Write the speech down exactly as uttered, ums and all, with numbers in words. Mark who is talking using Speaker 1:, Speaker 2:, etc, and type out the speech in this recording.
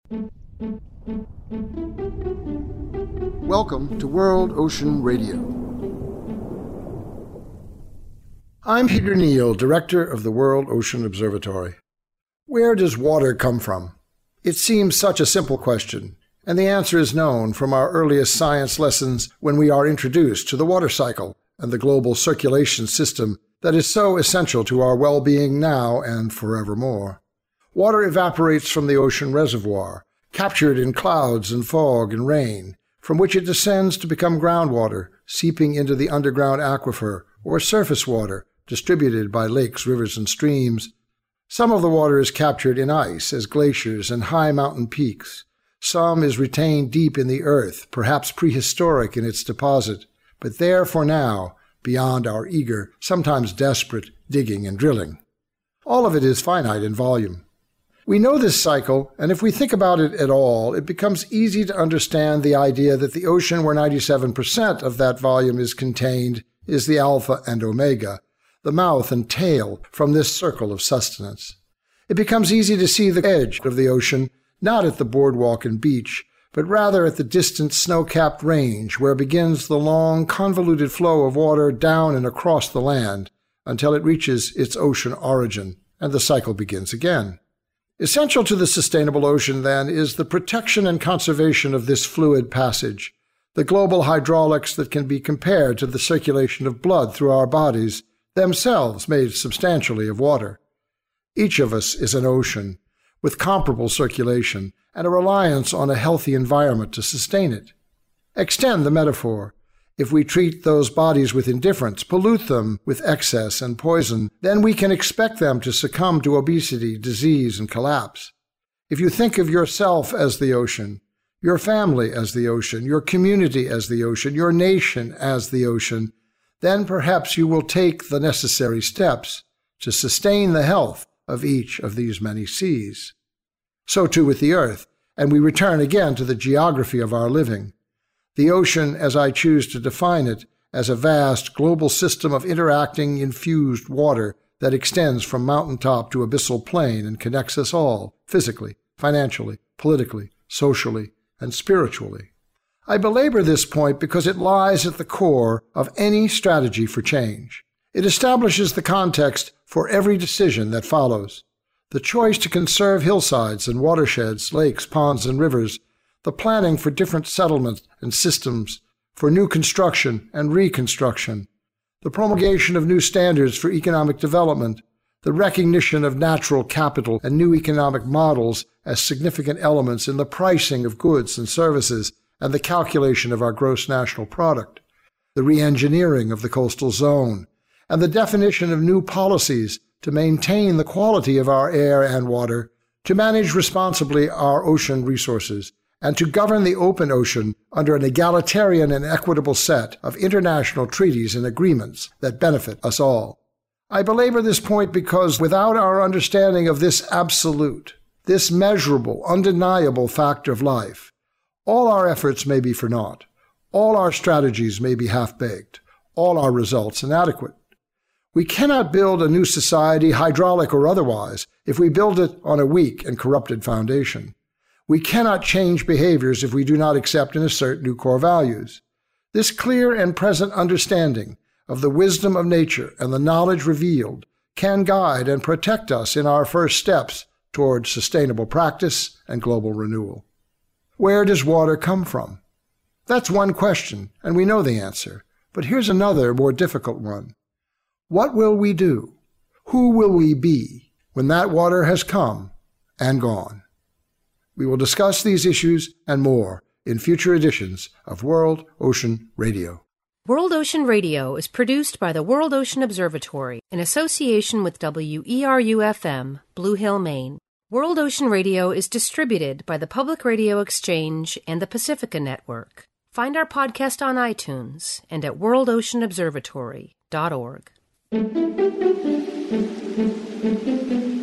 Speaker 1: Welcome to World Ocean Radio. I'm Peter Neal, Director of the World Ocean Observatory. Where does water come from? It seems such a simple question, and the answer is known from our earliest science lessons when we are introduced to the water cycle and the global circulation system that is so essential to our well-being now and forevermore. Water evaporates from the ocean reservoir, captured in clouds and fog and rain, from which it descends to become groundwater, seeping into the underground aquifer, or surface water, distributed by lakes, rivers, and streams. Some of the water is captured in ice as glaciers and high mountain peaks. Some is retained deep in the earth, perhaps prehistoric in its deposit, but there for now, beyond our eager, sometimes desperate, digging and drilling. All of it is finite in volume. We know this cycle, and if we think about it at all, it becomes easy to understand the idea that the ocean where ninety-seven percent of that volume is contained is the alpha and omega, the mouth and tail from this circle of sustenance. It becomes easy to see the edge of the ocean, not at the boardwalk and beach, but rather at the distant snow-capped range where begins the long, convoluted flow of water down and across the land until it reaches its ocean origin, and the cycle begins again. Essential to the sustainable ocean, then, is the protection and conservation of this fluid passage, the global hydraulics that can be compared to the circulation of blood through our bodies, themselves made substantially of water. Each of us is an ocean, with comparable circulation and a reliance on a healthy environment to sustain it. Extend the metaphor. If we treat those bodies with indifference, pollute them with excess and poison, then we can expect them to succumb to obesity, disease, and collapse. If you think of yourself as the ocean, your family as the ocean, your community as the ocean, your nation as the ocean, then perhaps you will take the necessary steps to sustain the health of each of these many seas. So too with the earth, and we return again to the geography of our living. The ocean, as I choose to define it, as a vast global system of interacting infused water that extends from mountaintop to abyssal plain and connects us all, physically, financially, politically, socially, and spiritually. I belabor this point because it lies at the core of any strategy for change. It establishes the context for every decision that follows. The choice to conserve hillsides and watersheds, lakes, ponds, and rivers, the planning for different settlements and systems, for new construction and reconstruction, the promulgation of new standards for economic development, the recognition of natural capital and new economic models as significant elements in the pricing of goods and services and the calculation of our gross national product, the re-engineering of the coastal zone, and the definition of new policies to maintain the quality of our air and water, to manage responsibly our ocean resources, and to govern the open ocean under an egalitarian and equitable set of international treaties and agreements that benefit us all. I belabor this point because without our understanding of this absolute, this measurable, undeniable fact of life, all our efforts may be for naught, all our strategies may be half-baked, all our results inadequate. We cannot build a new society, hydraulic or otherwise, if we build it on a weak and corrupted foundation. We cannot change behaviors if we do not accept and assert new core values. This clear and present understanding of the wisdom of nature and the knowledge revealed can guide and protect us in our first steps toward sustainable practice and global renewal. Where does water come from? That's one question, and we know the answer. But here's another, more difficult one. What will we do? Who will we be when that water has come and gone? We will discuss these issues and more in future editions of World Ocean Radio.
Speaker 2: World Ocean Radio is produced by the World Ocean Observatory in association with W E R U F M, Blue Hill, Maine. World Ocean Radio is distributed by the Public Radio Exchange and the Pacifica Network. Find our podcast on iTunes and at world ocean observatory dot org.